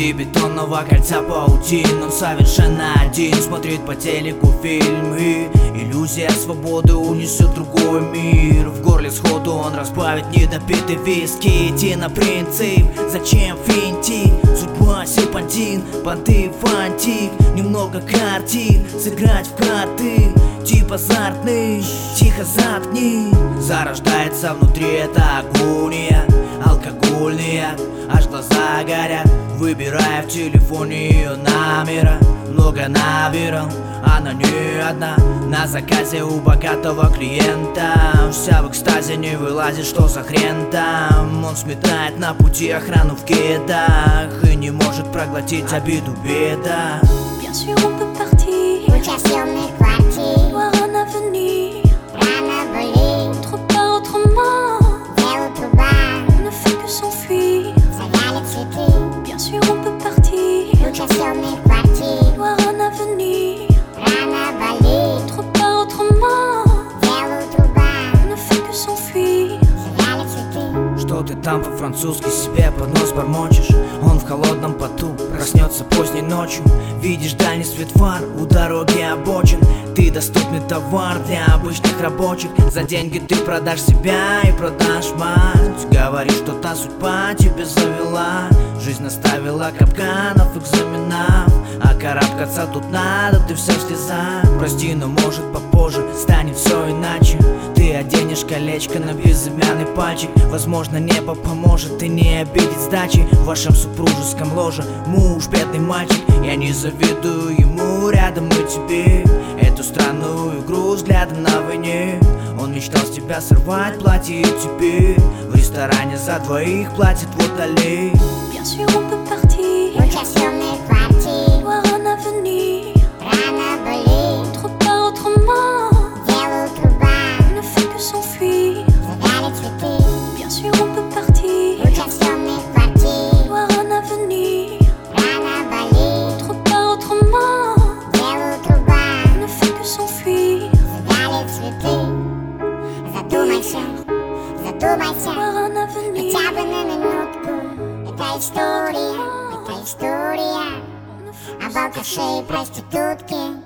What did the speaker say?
Среди бетонного кольца паутин он совершенно один, смотрит по телеку фильм, и иллюзия свободы унесет другой мир. В горле сходу он разбавит недопитый виски. Идти на принцип, зачем финтик? Судьба серпантин, понты фантик. Немного картин, сыграть в карты. Тип азартный, тихо заткни. Зарождается внутри эта агония алкогольная, аж глаза горят, выбирая в телефоне ее номера. Много набирал, она не одна, на заказе у богатого клиента. Вся в экстазе, не вылазит, что за хрен там. Он сметает на пути охрану в кедах и не может проглотить обиду беда. Bien sûr on peut partir, Muchas съемных квартир, voir un avenir, рано болит, autre part autrement. делу труба, On ne fait que s'enfuir. завяли цветы. Bien sûr on peut partir, Muchas съемных квартир, voir un avenir, рано болит, autre part autrement. делу труба, On ne fait que s'enfuir. завяли цветы. Что ты там по-французски себе под нос бормочешь? Он в холодном поту проснется поздней ночью. Видишь дальний свет фар у дороги обочин. Ты доступный товар для обычных рабочих. За деньги ты продашь себя и продашь мать. Говоришь, что та судьба тебе завела. Жизнь наставила капканов, экзаменов, а карабкаться тут надо, ты все в слезах. Прости, но может попозже станет все иначе. Ты оденешь колечко на безымянный пальчик. Возможно, небо поможет и не обидеть сдачи. В вашем супружеском ложе муж, бедный мальчик. Я не завидую ему, рядом и тебе. Эту странную игру взглядом на войне. Он мечтал с тебя сорвать платье, и теперь в ресторане за двоих платит вот Али. Bien sûr on peut partir, Muchas съемных квартир, voir un avenir, рано болит, autre part autrement. делу труба, On ne fait que s'enfuir. завяли цветы. Bien sûr on peut partir, Muchas съемных квартир, voir un avenir, рано болит, autre part autrement. делу труба, On ne fait que s'enfuir. завяли цветы. Задумайся, задумайся, Voir un avenir, хотя бы на минутку. Это история об алкаше и проститутке.